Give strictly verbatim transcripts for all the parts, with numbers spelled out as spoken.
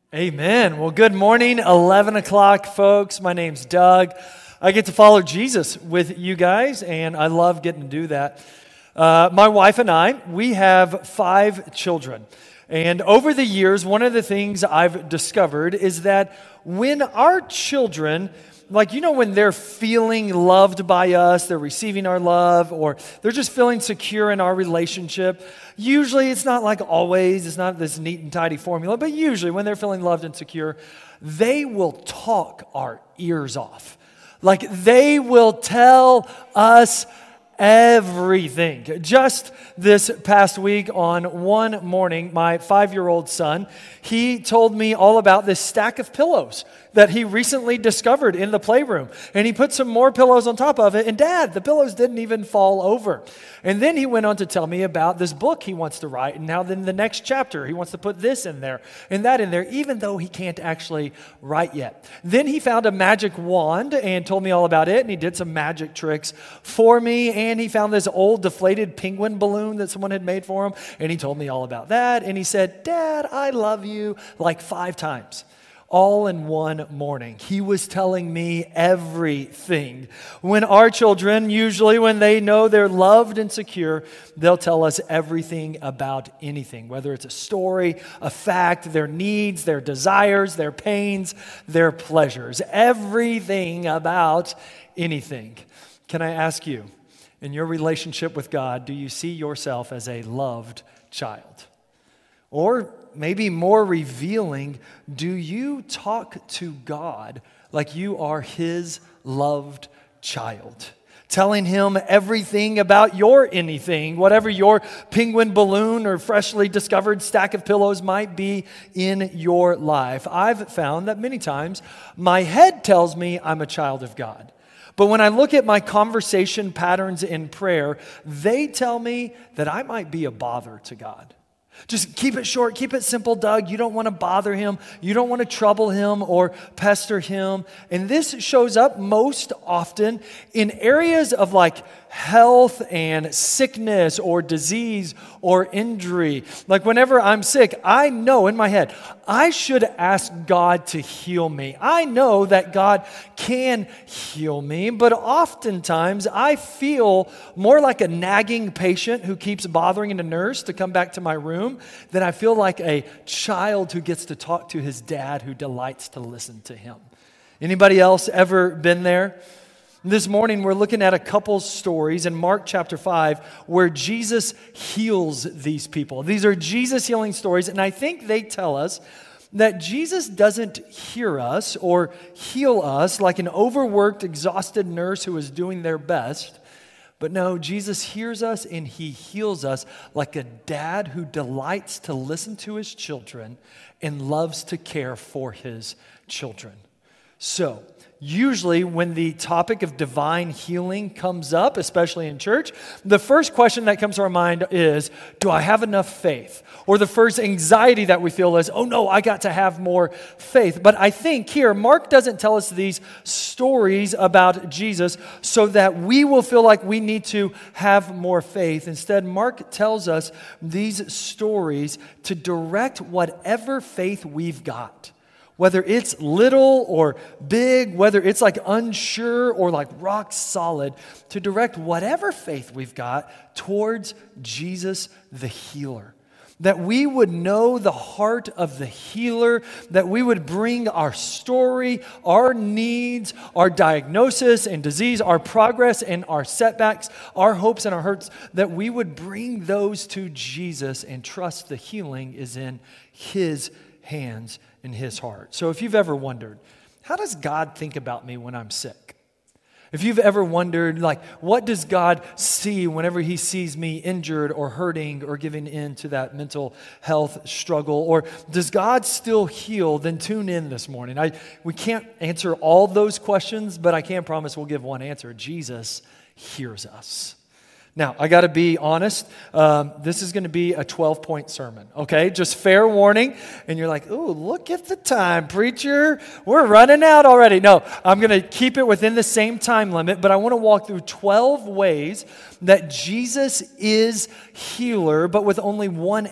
Amen. Well, good morning, eleven o'clock, folks. My name's Doug. I get to follow Jesus with you guys, and I love getting to do that. Uh, my wife and I, we have five children. And over the years, one of the things I've discovered is that when our children, like, you know, when they're feeling loved by us, they're receiving our love, or they're just feeling secure in our relationship, usually it's not like always, it's not this neat and tidy formula, but usually when they're feeling loved and secure, they will talk our ears off. Like, they will tell us everything. Just this past week on one morning, my five-year-old son, he told me all about this stack of pillows that he recently discovered in the playroom. And he put some more pillows on top of it. And Dad, the pillows didn't even fall over. And then he went on to tell me about this book he wants to write. And now then the next chapter, he wants to put this in there and that in there, even though he can't actually write yet. Then he found a magic wand and told me all about it. And he did some magic tricks for me. And he found this old deflated penguin balloon that someone had made for him. And he told me all about that. And he said, Dad, I love you, like five times. All in one morning. He was telling me everything. When our children, usually when they know they're loved and secure, they'll tell us everything about anything, whether it's a story, a fact, their needs, their desires, their pains, their pleasures, everything about anything. Can I ask you, in your relationship with God, do you see yourself as a loved child? Or maybe more revealing, do you talk to God like you are His loved child? Telling Him everything about your anything, whatever your penguin balloon or freshly discovered stack of pillows might be in your life. I've found that many times my head tells me I'm a child of God. But when I look at my conversation patterns in prayer, they tell me that I might be a bother to God. Just keep it short, keep it simple, Doug. You don't want to bother Him. You don't want to trouble Him or pester Him. And this shows up most often in areas of like health and sickness or disease or injury. Like whenever I'm sick, I know in my head, I should ask God to heal me. I know that God can heal me, but oftentimes I feel more like a nagging patient who keeps bothering the nurse to come back to my room than I feel like a child who gets to talk to his dad who delights to listen to him. Anybody else ever been there? This morning, we're looking at a couple stories in Mark chapter five where Jesus heals these people. These are Jesus healing stories, and I think they tell us that Jesus doesn't hear us or heal us like an overworked, exhausted nurse who is doing their best. But no, Jesus hears us and He heals us like a dad who delights to listen to his children and loves to care for his children. So, usually when the topic of divine healing comes up, especially in church, the first question that comes to our mind is, do I have enough faith? Or the first anxiety that we feel is, oh no, I got to have more faith. But I think here, Mark doesn't tell us these stories about Jesus so that we will feel like we need to have more faith. Instead, Mark tells us these stories to direct whatever faith we've got. Whether it's little or big, whether it's like unsure or like rock solid, to direct whatever faith we've got towards Jesus the healer. That we would know the heart of the healer, that we would bring our story, our needs, our diagnosis and disease, our progress and our setbacks, our hopes and our hurts, that we would bring those to Jesus and trust the healing is in His hands, in His heart. So if you've ever wondered, how does God think about me when I'm sick? If you've ever wondered, like, what does God see whenever He sees me injured or hurting or giving in to that mental health struggle? Or does God still heal? Then tune in this morning. I we can't answer all those questions, but I can promise we'll give one answer. Jesus hears us. Now, I got to be honest, um, this is going to be a twelve-point sermon, okay? Just fair warning. And you're like, ooh, look at the time, preacher. We're running out already. No, I'm going to keep it within the same time limit, but I want to walk through twelve ways that Jesus is healer, but with only one aim.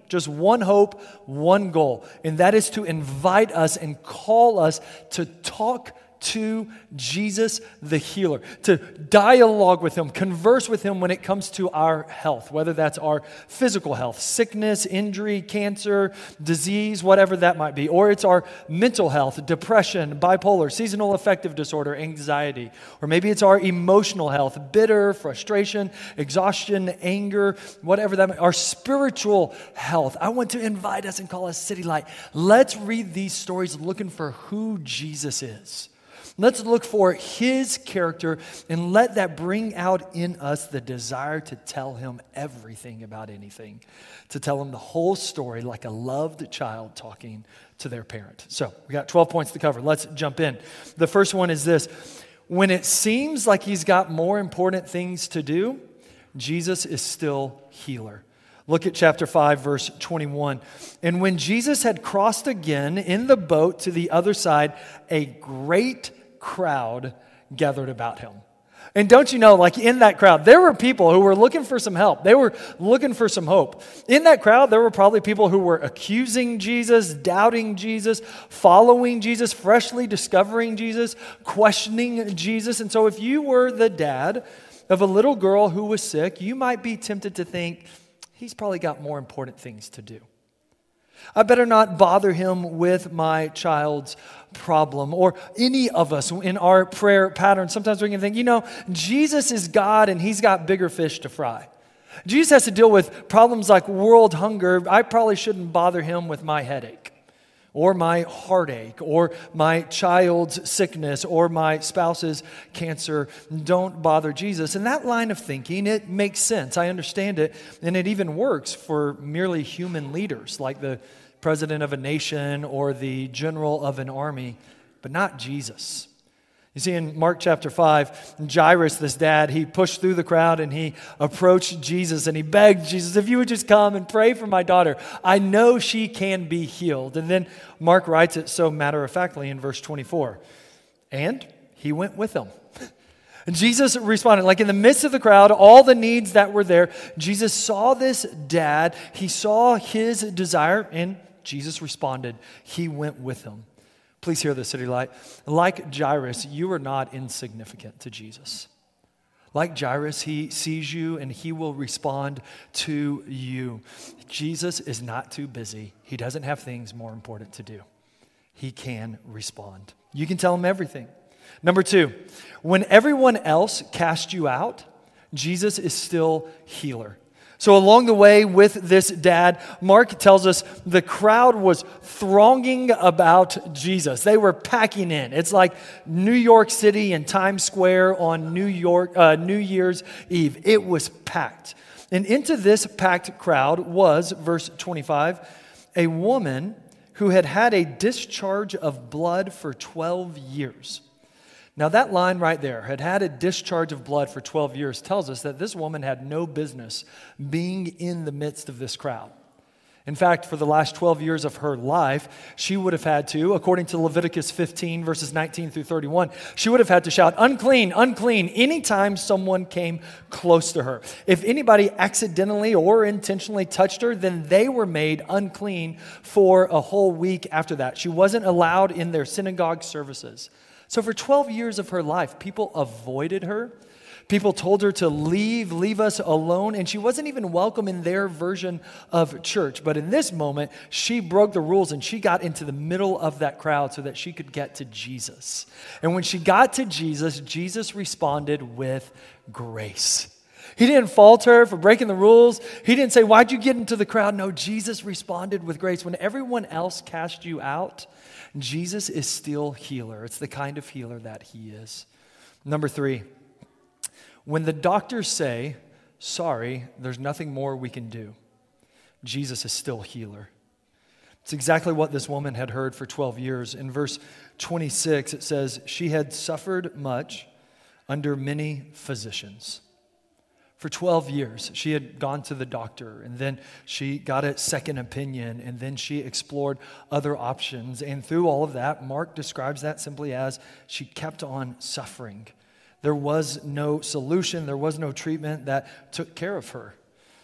Just one hope, one goal, and that is to invite us and call us to talk to Jesus the healer, to dialogue with him, converse with him when it comes to our health, whether that's our physical health, sickness, injury, cancer, disease, whatever that might be, or it's our mental health, depression, bipolar, seasonal affective disorder, anxiety, or maybe it's our emotional health, bitter, frustration, exhaustion, anger, whatever that might be, our spiritual health. I want to invite us and call us City Light. Let's read these stories looking for who Jesus is. Let's look for his character and let that bring out in us the desire to tell him everything about anything, to tell him the whole story like a loved child talking to their parent. So we got twelve points to cover. Let's jump in. The first one is this. When it seems like he's got more important things to do, Jesus is still healer. Look at chapter five, verse twenty-one. And when Jesus had crossed again in the boat to the other side, a great crowd gathered about him. And don't you know, like in that crowd, there were people who were looking for some help. They were looking for some hope. In that crowd, there were probably people who were accusing Jesus, doubting Jesus, following Jesus, freshly discovering Jesus, questioning Jesus. And so if you were the dad of a little girl who was sick, you might be tempted to think, he's probably got more important things to do. I better not bother him with my child's problem. Or any of us in our prayer pattern, sometimes we can think, you know, Jesus is God and he's got bigger fish to fry. Jesus has to deal with problems like world hunger. I probably shouldn't bother him with my headache or my heartache or my child's sickness or my spouse's cancer. Don't bother Jesus. And that line of thinking, it makes sense. I understand it. And it even works for merely human leaders like the president of a nation or the general of an army, but not Jesus. You see, in Mark chapter five, Jairus, this dad, he pushed through the crowd and he approached Jesus and he begged Jesus, if you would just come and pray for my daughter, I know she can be healed. And then Mark writes it so matter-of-factly in verse twenty-four. And he went with them. And Jesus responded, like in the midst of the crowd, all the needs that were there, Jesus saw this dad, he saw his desire, and Jesus responded. He went with him. Please hear this, City Light. Like Jairus, you are not insignificant to Jesus. Like Jairus, he sees you and he will respond to you. Jesus is not too busy. He doesn't have things more important to do. He can respond. You can tell him everything. Number two, when everyone else cast you out, Jesus is still healer. So along the way with this dad, Mark tells us the crowd was thronging about Jesus. They were packing in. It's like New York City and Times Square on New York uh, New Year's Eve. It was packed. And into this packed crowd was, verse twenty-five, a woman who had had a discharge of blood for twelve years. Now that line right there, had had a discharge of blood for twelve years, tells us that this woman had no business being in the midst of this crowd. In fact, for the last twelve years of her life, she would have had to, according to Leviticus fifteen, verses nineteen through thirty-one, she would have had to shout, unclean, unclean, anytime someone came close to her. If anybody accidentally or intentionally touched her, then they were made unclean for a whole week after that. She wasn't allowed in their synagogue services. So for twelve years of her life, people avoided her. People told her to leave, leave us alone, and she wasn't even welcome in their version of church. But in this moment, she broke the rules and she got into the middle of that crowd so that she could get to Jesus. And when she got to Jesus, Jesus responded with grace. He didn't fault her for breaking the rules. He didn't say, why'd you get into the crowd? No, Jesus responded with grace. When everyone else cast you out, Jesus is still healer. It's the kind of healer that he is. Number three, when the doctors say, sorry, there's nothing more we can do, Jesus is still healer. It's exactly what this woman had heard for twelve years. In verse twenty-six, it says, she had suffered much under many physicians. For twelve years, she had gone to the doctor, and then she got a second opinion, and then she explored other options. And through all of that, Mark describes that simply as she kept on suffering. There was no solution. There was no treatment that took care of her.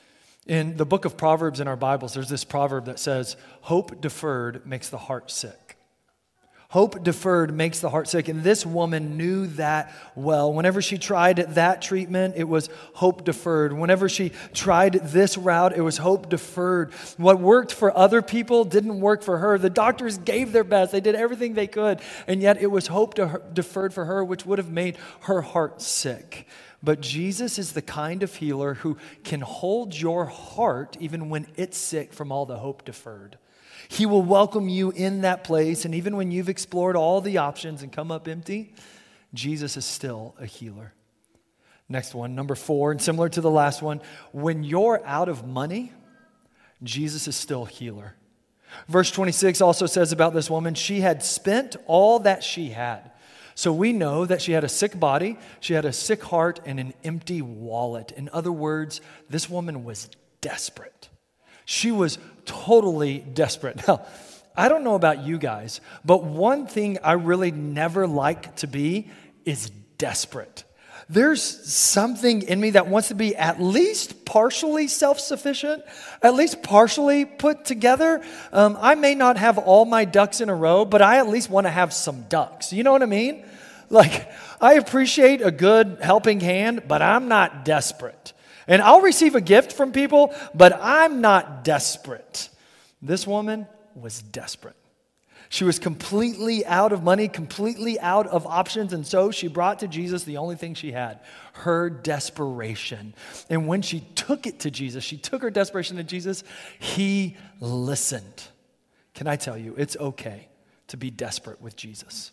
In the book of Proverbs in our Bibles, there's this proverb that says, hope deferred makes the heart sick. Hope deferred makes the heart sick. And this woman knew that well. Whenever she tried that treatment, it was hope deferred. Whenever she tried this route, it was hope deferred. What worked for other people didn't work for her. The doctors gave their best. They did everything they could. And yet it was hope de- deferred for her, which would have made her heart sick. But Jesus is the kind of healer who can hold your heart even when it's sick from all the hope deferred. He will welcome you in that place, and even when you've explored all the options and come up empty, Jesus is still a healer. Next one, number four, and similar to the last one, when you're out of money, Jesus is still healer. Verse twenty-six also says about this woman, she had spent all that she had. So we know that she had a sick body, she had a sick heart, and an empty wallet. In other words, this woman was desperate. She was totally desperate. Now, I don't know about you guys, but one thing I really never like to be is desperate. There's something in me that wants to be at least partially self-sufficient, at least partially put together. Um, I may not have all my ducks in a row, but I at least want to have some ducks. You know what I mean? Like, I appreciate a good helping hand, but I'm not desperate. And I'll receive a gift from people, but I'm not desperate. This woman was desperate. She was completely out of money, completely out of options, and so she brought to Jesus the only thing she had, her desperation. And when she took it to Jesus, she took her desperation to Jesus, he listened. Can I tell you, it's okay to be desperate with Jesus.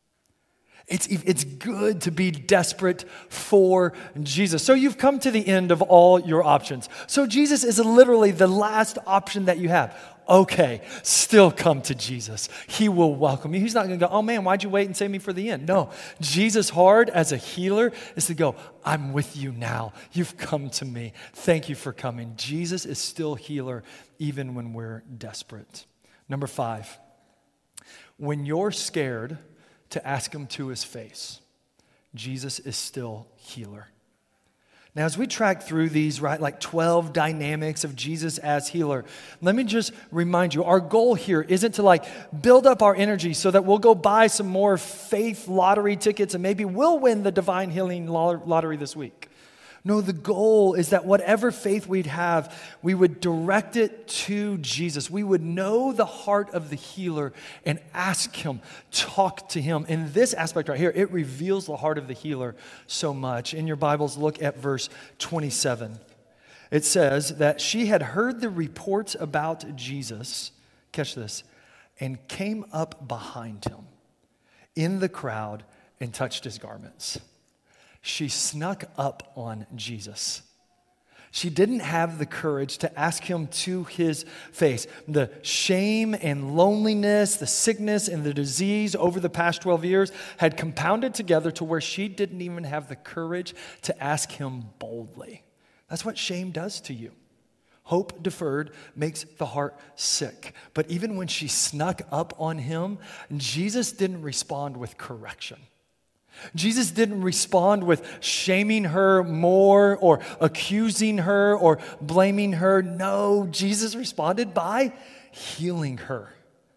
It's, it's good to be desperate for Jesus. So you've come to the end of all your options. So Jesus is literally the last option that you have. Okay, still come to Jesus. He will welcome you. He's not going to go, oh man, why'd you wait and save me for the end? No, Jesus' heart as a healer is to go, I'm with you now. You've come to me. Thank you for coming. Jesus is still healer even when we're desperate. Number five, when you're scared to ask him to his face, Jesus is still healer. Now, as we track through these, right, like twelve dynamics of Jesus as healer, let me just remind you, our goal here isn't to like build up our energy so that we'll go buy some more faith lottery tickets and maybe we'll win the divine healing lottery this week. No, the goal is that whatever faith we'd have, we would direct it to Jesus. We would know the heart of the healer and ask him, talk to him. In this aspect right here, it reveals the heart of the healer so much. In your Bibles, look at verse twenty-seven. It says that she had heard the reports about Jesus, catch this, and came up behind him in the crowd and touched his garments. She snuck up on Jesus. She didn't have the courage to ask him to his face. The shame and loneliness, the sickness and the disease over the past twelve years had compounded together to where she didn't even have the courage to ask him boldly. That's what shame does to you. Hope deferred makes the heart sick. But even when she snuck up on him, Jesus didn't respond with correction. Jesus didn't respond with shaming her more or accusing her or blaming her. No, Jesus responded by healing her.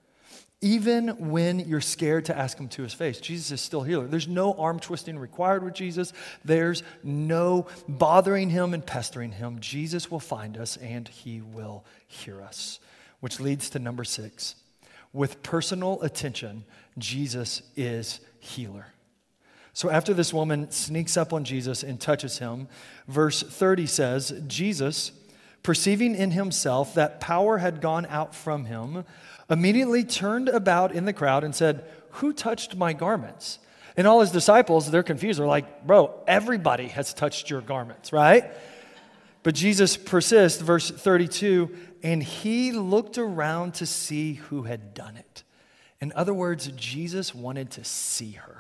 Even when you're scared to ask him to his face, Jesus is still healer. There's no arm twisting required with Jesus. There's no bothering him and pestering him. Jesus will find us and he will hear us. Which leads to number six. With personal attention, Jesus is healer. So after this woman sneaks up on Jesus and touches him, verse thirty says, Jesus, perceiving in himself that power had gone out from him, immediately turned about in the crowd and said, who touched my garments? And all his disciples, they're confused. They're like, bro, everybody has touched your garments, right? But Jesus persists, verse thirty-two, and he looked around to see who had done it. In other words, Jesus wanted to see her.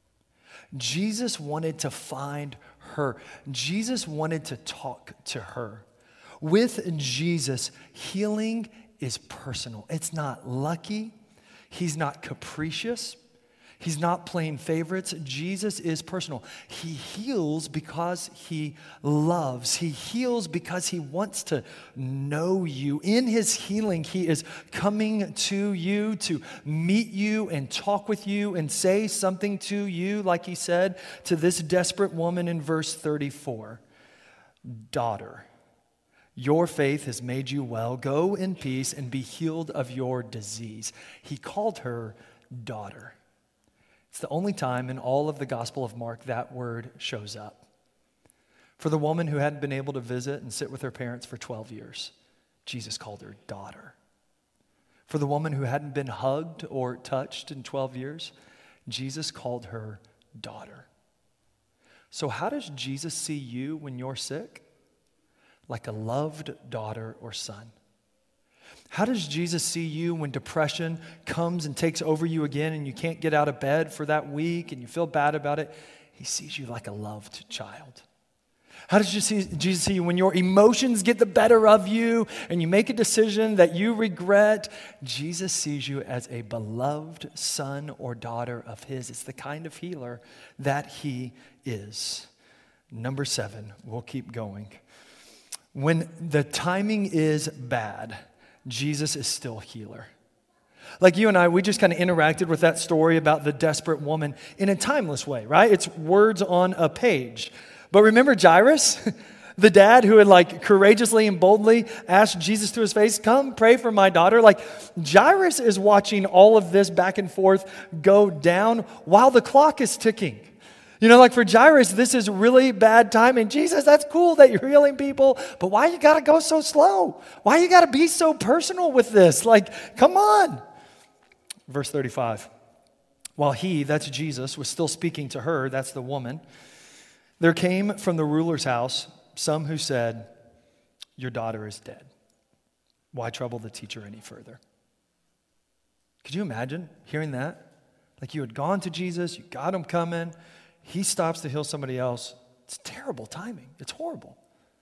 Jesus wanted to find her. Jesus wanted to talk to her. With Jesus, healing is personal. It's not lucky. He's not capricious. He's not playing favorites. Jesus is personal. He heals because he loves. He heals because he wants to know you. In his healing, he is coming to you to meet you and talk with you and say something to you, like he said to this desperate woman in verse thirty-four. Daughter, your faith has made you well. Go in peace and be healed of your disease. He called her daughter. It's the only time in all of the Gospel of Mark that word shows up. For the woman who hadn't been able to visit and sit with her parents for twelve years, Jesus called her daughter. For the woman who hadn't been hugged or touched in twelve years, Jesus called her daughter. So how does Jesus see you when you're sick? Like a loved daughter or son. How does Jesus see you when depression comes and takes over you again and you can't get out of bed for that week and you feel bad about it? He sees you like a loved child. How does Jesus see you when your emotions get the better of you and you make a decision that you regret? Jesus sees you as a beloved son or daughter of his. It's the kind of healer that he is. Number seven, we'll keep going. When the timing is bad, Jesus is still healer. Like you and I, we just kind of interacted with that story about the desperate woman in a timeless way, right? It's words on a page. But remember Jairus, the dad who had like courageously and boldly asked Jesus to his face, come pray for my daughter. Like Jairus is watching all of this back and forth go down while the clock is ticking. You know, like for Jairus, this is really bad timing. Jesus, that's cool that you're healing people, but why you got to go so slow? Why you got to be so personal with this? Like, come on. Verse thirty-five. While he, that's Jesus, was still speaking to her, that's the woman, there came from the ruler's house some who said, your daughter is dead. Why trouble the teacher any further? Could you imagine hearing that? Like you had gone to Jesus, you got him coming. He stops to heal somebody else. It's terrible timing. It's horrible.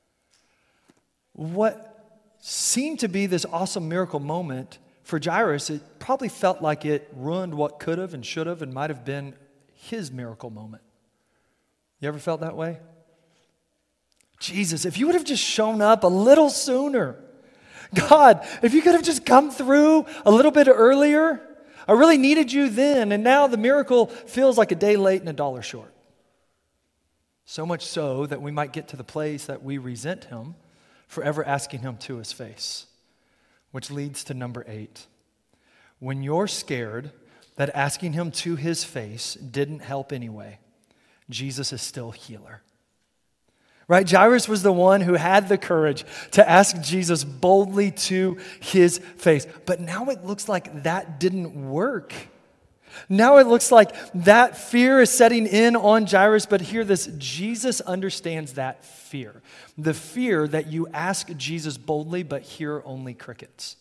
What seemed to be this awesome miracle moment for Jairus, it probably felt like it ruined what could have and should have and might have been his miracle moment. You ever felt that way? Jesus, if you would have just shown up a little sooner. God, if you could have just come through a little bit earlier. I really needed you then, and now the miracle feels like a day late and a dollar short. So much so that we might get to the place that we resent him for ever asking him to his face. Which leads to number eight. When you're scared that asking him to his face didn't help anyway, Jesus is still healer. Right? Jairus was the one who had the courage to ask Jesus boldly to his face. But now it looks like that didn't work. Now it looks like that fear is setting in on Jairus, but hear this, Jesus understands that fear. The fear that you ask Jesus boldly, but hear only crickets.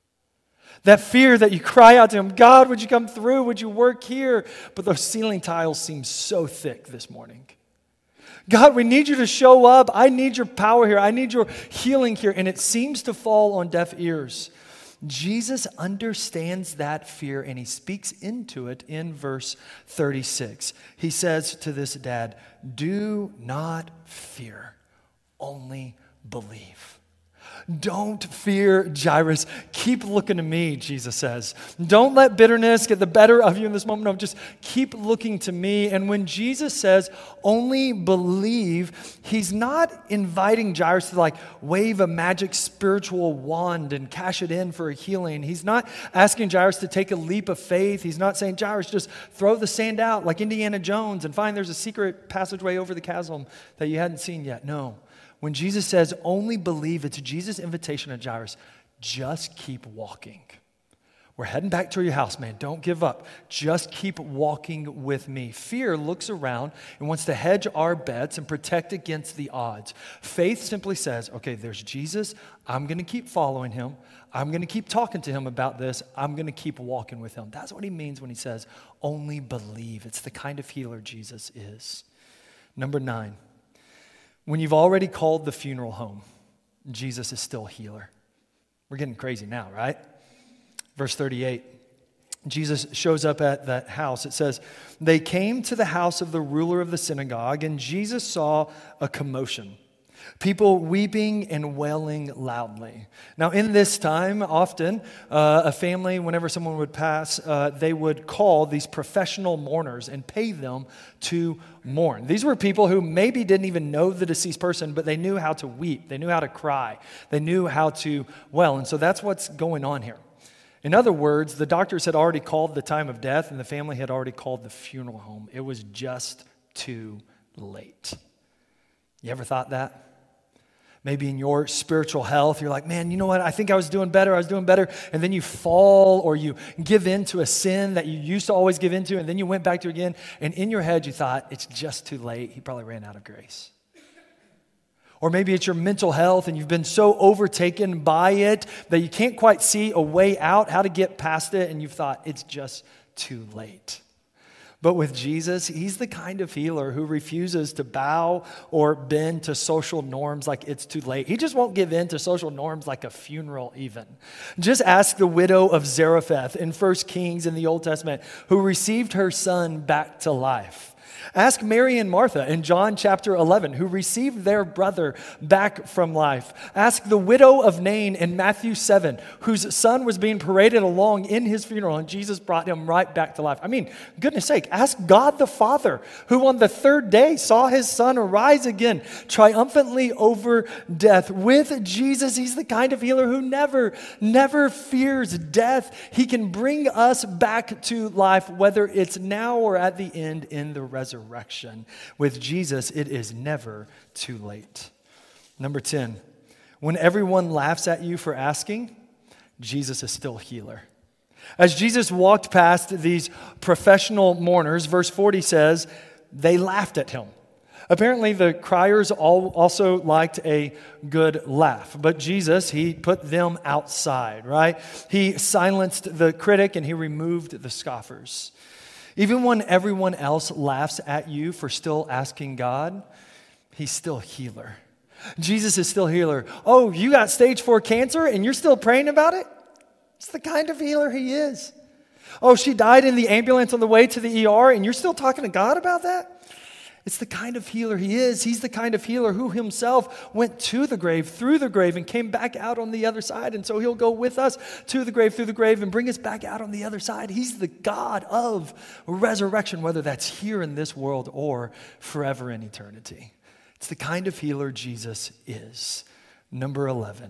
That fear that you cry out to him, God, would you come through? Would you work here? But those ceiling tiles seem so thick this morning. God, we need you to show up. I need your power here. I need your healing here. And it seems to fall on deaf ears. Jesus understands that fear and he speaks into it in verse thirty-six. He says to this dad, do not fear, only believe. Don't fear, Jairus. Keep looking to me, Jesus says. Don't let bitterness get the better of you in this moment. No, just keep looking to me. And when Jesus says, only believe, he's not inviting Jairus to like wave a magic spiritual wand and cash it in for a healing. He's not asking Jairus to take a leap of faith. He's not saying, Jairus, just throw the sand out like Indiana Jones and find there's a secret passageway over the chasm that you hadn't seen yet. No. When Jesus says, only believe, it's Jesus' invitation to Jairus, just keep walking. We're heading back to your house, man. Don't give up. Just keep walking with me. Fear looks around and wants to hedge our bets and protect against the odds. Faith simply says, okay, there's Jesus. I'm going to keep following him. I'm going to keep talking to him about this. I'm going to keep walking with him. That's what he means when he says, only believe. It's the kind of healer Jesus is. Number nine. When you've already called the funeral home, Jesus is still healer. We're getting crazy now, right? Verse thirty-eight. Jesus shows up at that house. It says, they came to the house of the ruler of the synagogue, and Jesus saw a commotion, people weeping and wailing loudly. Now, in this time, often uh, a family, whenever someone would pass, uh, they would call these professional mourners and pay them to mourn. These were people who maybe didn't even know the deceased person, but they knew how to weep. They knew how to cry. They knew how to wail. And so that's what's going on here. In other words, the doctors had already called the time of death, and the family had already called the funeral home. It was just too late. You ever thought that? Maybe in your spiritual health, you're like, man, you know what? I think I was doing better. I was doing better. And then you fall or you give in to a sin that you used to always give into, and then you went back to it again. And in your head, you thought, it's just too late. He probably ran out of grace. Or maybe it's your mental health and you've been so overtaken by it that you can't quite see a way out, how to get past it, and you've thought, it's just too late. But with Jesus, he's the kind of healer who refuses to bow or bend to social norms like it's too late. He just won't give in to social norms like a funeral even. Just ask the widow of Zarephath in First Kings in the Old Testament who received her son back to life. Ask Mary and Martha in John chapter eleven, who received their brother back from life. Ask the widow of Nain in Matthew seven, whose son was being paraded along in his funeral, and Jesus brought him right back to life. I mean, goodness sake, ask God the Father, who on the third day saw his son arise again, triumphantly over death. With Jesus, he's the kind of healer who never, never fears death. He can bring us back to life, whether it's now or at the end in the resurrection. With Jesus, it is never too late. Number ten, when everyone laughs at you for asking, Jesus is still healer. As Jesus walked past these professional mourners, verse forty says, they laughed at him. Apparently, the criers all also liked a good laugh. But Jesus, he put them outside, right? He silenced the critic and he removed the scoffers. Even when everyone else laughs at you for still asking God, he's still healer. Jesus is still healer. Oh, you got stage four cancer and you're still praying about it? It's the kind of healer he is. Oh, she died in the ambulance on the way to the E R and you're still talking to God about that? It's the kind of healer he is. He's the kind of healer who himself went to the grave, through the grave, and came back out on the other side. And so he'll go with us to the grave, through the grave, and bring us back out on the other side. He's the God of resurrection, whether that's here in this world or forever in eternity. It's the kind of healer Jesus is. Number eleven.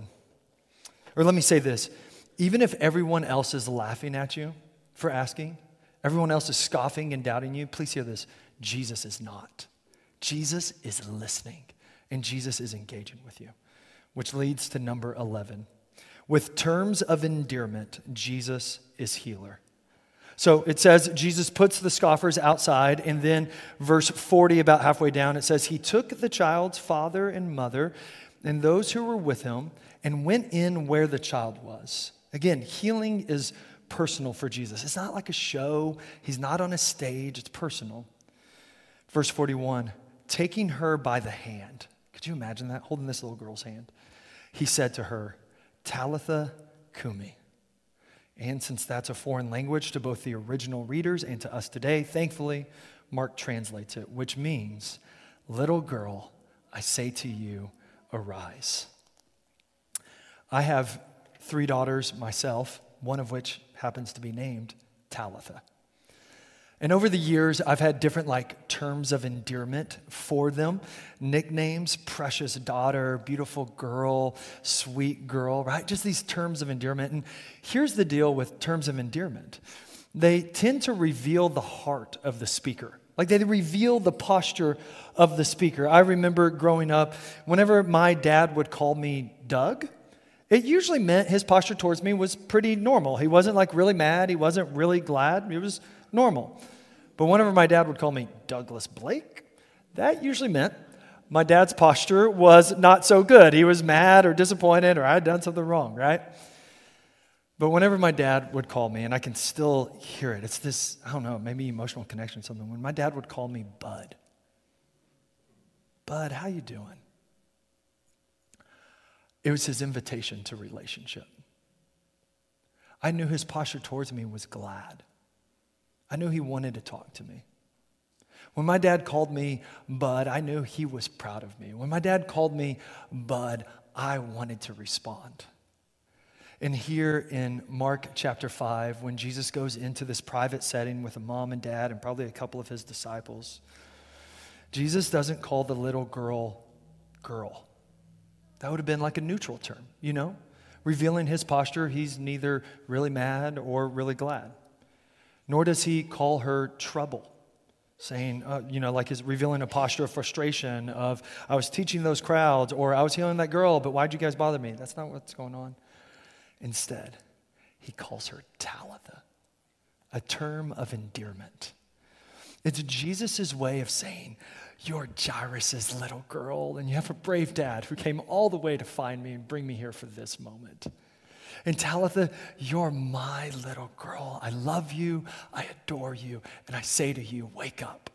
Or let me say this. Even if everyone else is laughing at you for asking, everyone else is scoffing and doubting you, please hear this. Jesus is not. Jesus is listening, and Jesus is engaging with you, which leads to number eleven. With terms of endearment, Jesus is healer. So it says Jesus puts the scoffers outside, and then verse forty, about halfway down, it says, he took the child's father and mother and those who were with him and went in where the child was. Again, healing is personal for Jesus. It's not like a show. He's not on a stage. It's personal. Verse forty-one, taking her by the hand. Could you imagine that? Holding this little girl's hand. He said to her, Talitha Kumi. And since that's a foreign language to both the original readers and to us today, thankfully, Mark translates it, which means, little girl, I say to you, arise. I have three daughters myself, one of which happens to be named Talitha. And over the years, I've had different like terms of endearment for them. Nicknames, precious daughter, beautiful girl, sweet girl, right? Just these terms of endearment. And here's the deal with terms of endearment. They tend to reveal the heart of the speaker. Like they reveal the posture of the speaker. I remember growing up, whenever my dad would call me Doug, it usually meant his posture towards me was pretty normal. He wasn't like really mad. He wasn't really glad. It was normal. But whenever my dad would call me Douglas Blake, that usually meant my dad's posture was not so good. He was mad or disappointed or I had done something wrong, right? But whenever my dad would call me, and I can still hear it, it's this, I don't know, maybe emotional connection or something. When my dad would call me Bud, Bud, how you doing? It was his invitation to relationship. I knew his posture towards me was glad. I knew he wanted to talk to me. When my dad called me Bud, I knew he was proud of me. When my dad called me Bud, I wanted to respond. And here in Mark chapter five, when Jesus goes into this private setting with a mom and dad and probably a couple of his disciples, Jesus doesn't call the little girl, girl. That would have been like a neutral term, you know? Revealing his posture, he's neither really mad or really glad. Nor does he call her trouble, saying, uh, you know, like he's revealing a posture of frustration of, I was teaching those crowds, or I was healing that girl, but why'd you guys bother me? That's not what's going on. Instead, he calls her Talitha, a term of endearment. It's Jesus' way of saying, you're Jairus' little girl, and you have a brave dad who came all the way to find me and bring me here for this moment. And Talitha, you're my little girl. I love you, I adore you, and I say to you, wake up,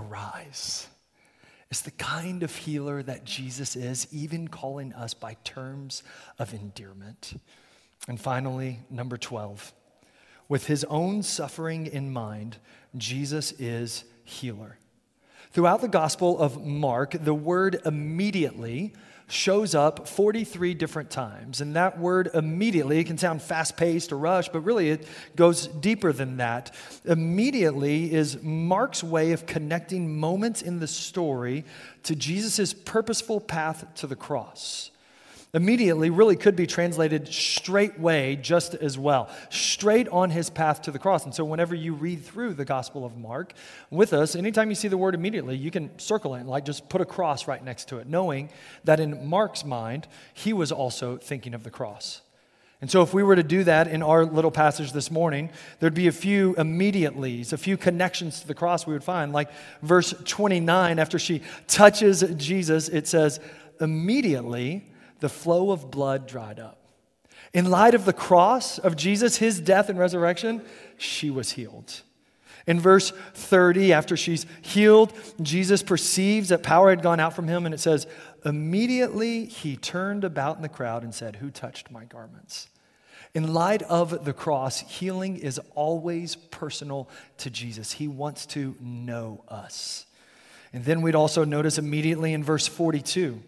arise. It's the kind of healer that Jesus is, even calling us by terms of endearment. And finally, number twelve, with his own suffering in mind, Jesus is healer. Throughout the Gospel of Mark, the word immediately shows up forty-three different times. And that word immediately, it can sound fast-paced or rushed, but really it goes deeper than that. Immediately is Mark's way of connecting moments in the story to Jesus' purposeful path to the cross. Immediately really could be translated straightway just as well, straight on his path to the cross. And so whenever you read through the Gospel of Mark with us, anytime you see the word immediately, you can circle it and like just put a cross right next to it, knowing that in Mark's mind, he was also thinking of the cross. And so if we were to do that in our little passage this morning, there'd be a few immediatelys, a few connections to the cross we would find. Like verse twenty-nine, after she touches Jesus, it says, immediately the flow of blood dried up. In light of the cross of Jesus, his death and resurrection, she was healed. In verse thirty, after she's healed, Jesus perceives that power had gone out from him, and it says, immediately he turned about in the crowd and said, who touched my garments? In light of the cross, healing is always personal to Jesus. He wants to know us. And then we'd also notice immediately in verse forty-two,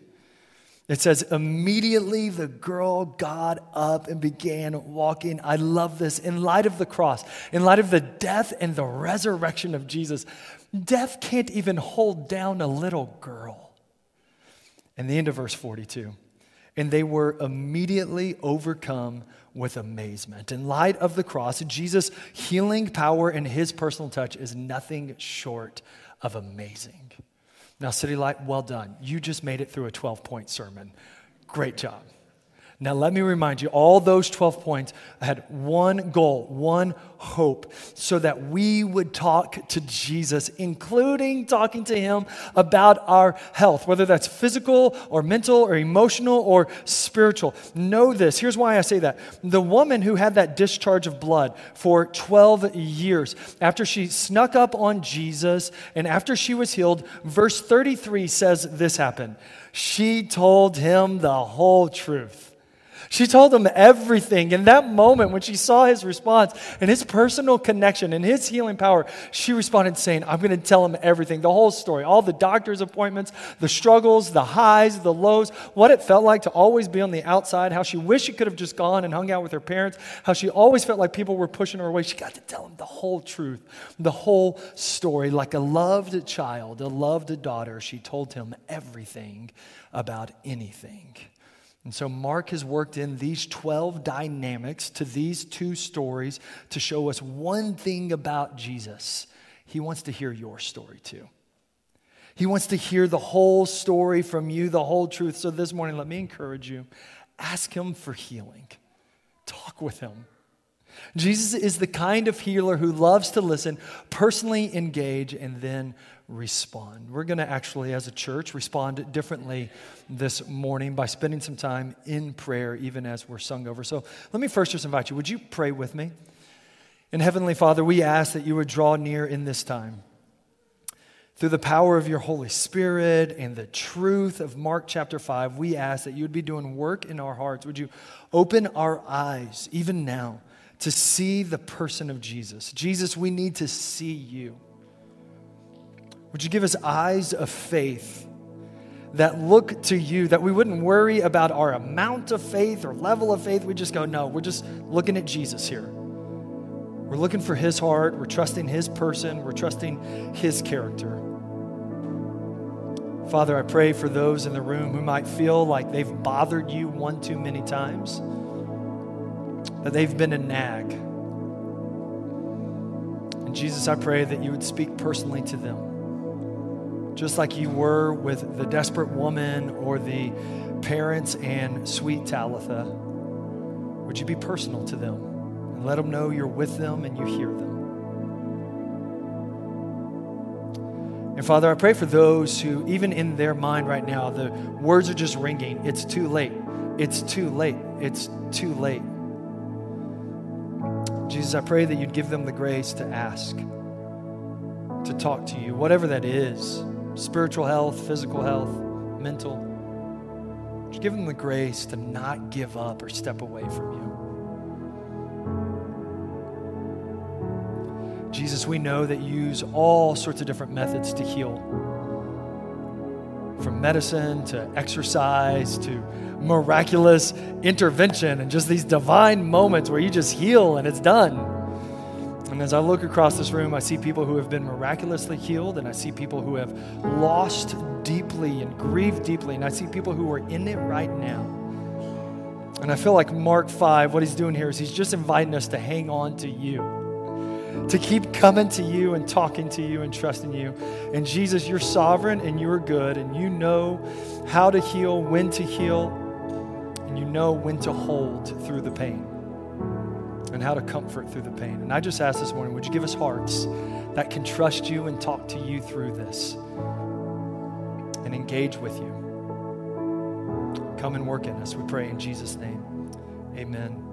it says, immediately the girl got up and began walking. I love this. In light of the cross, in light of the death and the resurrection of Jesus, death can't even hold down a little girl. And the end of verse forty-two, and they were immediately overcome with amazement. In light of the cross, Jesus' healing power and his personal touch is nothing short of amazing. Now, City Light, well done. You just made it through a twelve-point sermon. Great job. Now, let me remind you, all those twelve points had one goal, one hope, so that we would talk to Jesus, including talking to him about our health, whether that's physical or mental or emotional or spiritual. Know this. Here's why I say that. The woman who had that discharge of blood for twelve years, after she snuck up on Jesus and after she was healed, verse thirty-three says this happened. She told him the whole truth. She told him everything. In that moment, when she saw his response and his personal connection and his healing power, she responded saying, I'm going to tell him everything, the whole story, all the doctor's appointments, the struggles, the highs, the lows, what it felt like to always be on the outside, how she wished she could have just gone and hung out with her parents, how she always felt like people were pushing her away. She got to tell him the whole truth, the whole story. Like a loved child, a loved daughter, she told him everything about anything. And so Mark has worked in these twelve dynamics to these two stories to show us one thing about Jesus. He wants to hear your story too. He wants to hear the whole story from you, the whole truth. So this morning, let me encourage you. Ask him for healing. Talk with him. Jesus is the kind of healer who loves to listen, personally engage, and then respond. We're going to actually, as a church, respond differently this morning by spending some time in prayer, even as we're sung over. So let me first just invite you. Would you pray with me? And Heavenly Father, we ask that you would draw near in this time. Through the power of your Holy Spirit and the truth of Mark chapter five, we ask that you would be doing work in our hearts. Would you open our eyes, even now, to see the person of Jesus. Jesus, we need to see you. Would you give us eyes of faith that look to you, that we wouldn't worry about our amount of faith or level of faith. We just go, no, we're just looking at Jesus here. We're looking for his heart. We're trusting his person. We're trusting his character. Father, I pray for those in the room who might feel like they've bothered you one too many times, that they've been a nag. And Jesus, I pray that you would speak personally to them. Just like you were with the desperate woman or the parents and sweet Talitha, would you be personal to them and let them know you're with them and you hear them? And Father, I pray for those who, even in their mind right now, the words are just ringing. It's too late. It's too late. It's too late. Jesus, I pray that you'd give them the grace to ask, to talk to you, whatever that is. Spiritual health, physical health, mental. Would you give them the grace to not give up or step away from you? Jesus, we know that you use all sorts of different methods to heal. From medicine to exercise to miraculous intervention and just these divine moments where you just heal and it's done. And as I look across this room, I see people who have been miraculously healed, and I see people who have lost deeply and grieved deeply, and I see people who are in it right now. And I feel like Mark five, what he's doing here is he's just inviting us to hang on to you, to keep coming to you and talking to you and trusting you. And Jesus, you're sovereign and you're good, and you know how to heal, when to heal, and you know when to hold through the pain, and how to comfort through the pain. And I just ask this morning, would you give us hearts that can trust you and talk to you through this and engage with you? Come and work in us, we pray in Jesus' name. Amen.